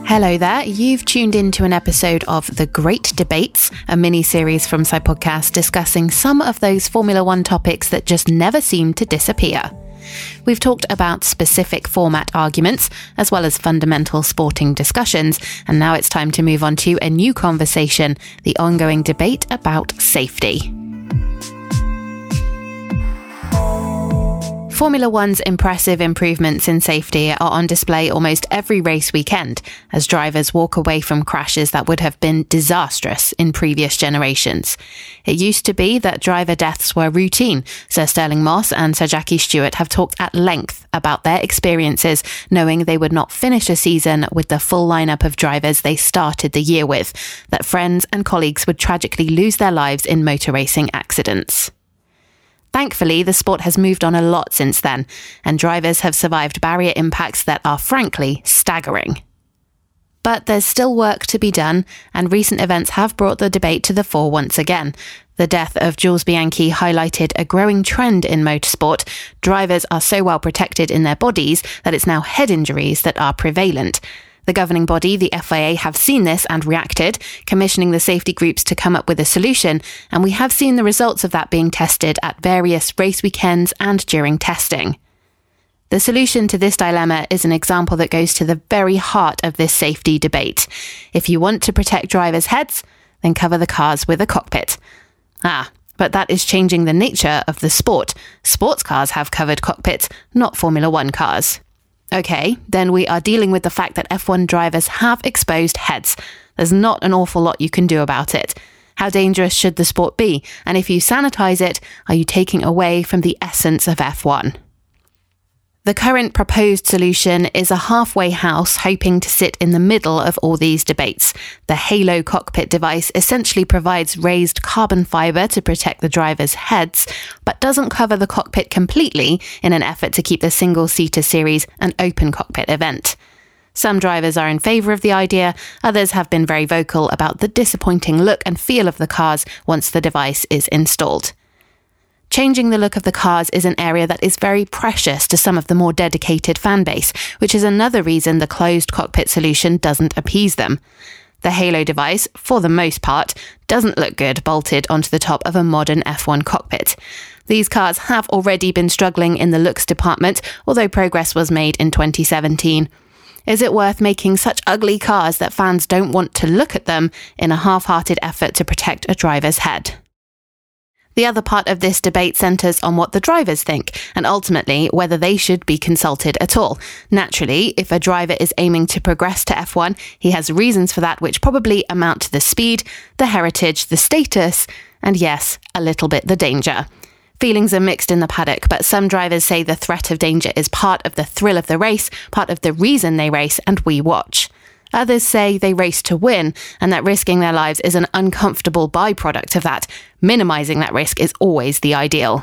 Hello there, you've tuned into an episode of The Great Debates, a mini-series from Side Podcast discussing some of those Formula One topics that just never seem to disappear. We've talked about specific format arguments, as well as fundamental sporting discussions, and now it's time to move on to a new conversation, the ongoing debate about safety. Formula One's impressive improvements in safety are on display almost every race weekend as drivers walk away from crashes that would have been disastrous in previous generations. It used to be that driver deaths were routine. Sir Stirling Moss and Sir Jackie Stewart have talked at length about their experiences, knowing they would not finish a season with the full lineup of drivers they started the year with, that friends and colleagues would tragically lose their lives in motor racing accidents. Thankfully, the sport has moved on a lot since then, and drivers have survived barrier impacts that are frankly staggering. But there's still work to be done, and recent events have brought the debate to the fore once again. The death of Jules Bianchi highlighted a growing trend in motorsport. Drivers are so well protected in their bodies that it's now head injuries that are prevalent. The governing body, the FIA, have seen this and reacted, commissioning the safety groups to come up with a solution, and we have seen the results of that being tested at various race weekends and during testing. The solution to this dilemma is an example that goes to the very heart of this safety debate. If you want to protect drivers' heads, then cover the cars with a cockpit. But that is changing the nature of the sport. Sports cars have covered cockpits, not Formula One cars. Okay, then we are dealing with the fact that F1 drivers have exposed heads. There's not an awful lot you can do about it. How dangerous should the sport be? And if you sanitize it, are you taking away from the essence of F1? The current proposed solution is a halfway house hoping to sit in the middle of all these debates. The Halo cockpit device essentially provides raised carbon fibre to protect the drivers' heads, but doesn't cover the cockpit completely in an effort to keep the single-seater series an open cockpit event. Some drivers are in favour of the idea, others have been very vocal about the disappointing look and feel of the cars once the device is installed. Changing the look of the cars is an area that is very precious to some of the more dedicated fan base, which is another reason the closed cockpit solution doesn't appease them. The Halo device, for the most part, doesn't look good bolted onto the top of a modern F1 cockpit. These cars have already been struggling in the looks department, although progress was made in 2017. Is it worth making such ugly cars that fans don't want to look at them in a half-hearted effort to protect a driver's head? The other part of this debate centres on what the drivers think, and ultimately whether they should be consulted at all. Naturally, if a driver is aiming to progress to F1, he has reasons for that which probably amount to the speed, the heritage, the status, and yes, a little bit the danger. Feelings are mixed in the paddock, but some drivers say the threat of danger is part of the thrill of the race, part of the reason they race and we watch. Others say they race to win, and that risking their lives is an uncomfortable byproduct of that. Minimising that risk is always the ideal.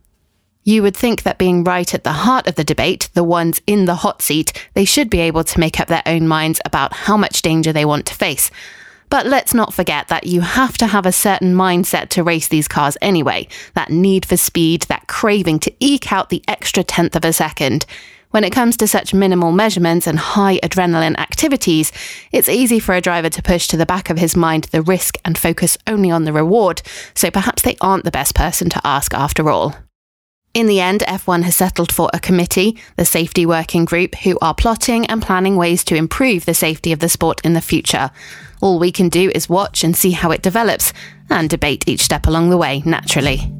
You would think that being right at the heart of the debate, the ones in the hot seat, they should be able to make up their own minds about how much danger they want to face. But let's not forget that you have to have a certain mindset to race these cars anyway. That need for speed, that craving to eke out the extra tenth of a second. When it comes to such minimal measurements and high adrenaline activities, it's easy for a driver to push to the back of his mind the risk and focus only on the reward, so perhaps they aren't the best person to ask after all. In the end, F1 has settled for a committee, the Safety Working Group, who are plotting and planning ways to improve the safety of the sport in the future. All we can do is watch and see how it develops, and debate each step along the way, naturally.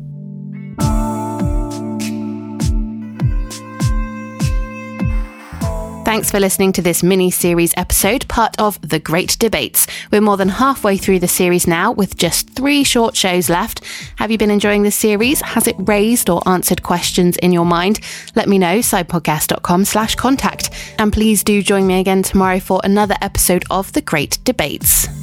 Thanks for listening to this mini-series episode, part of The Great Debates. We're more than halfway through the series now, with just 3 short shows left. Have you been enjoying this series? Has it raised or answered questions in your mind? Let me know, sidepodcast.com/contact. And please do join me again tomorrow for another episode of The Great Debates.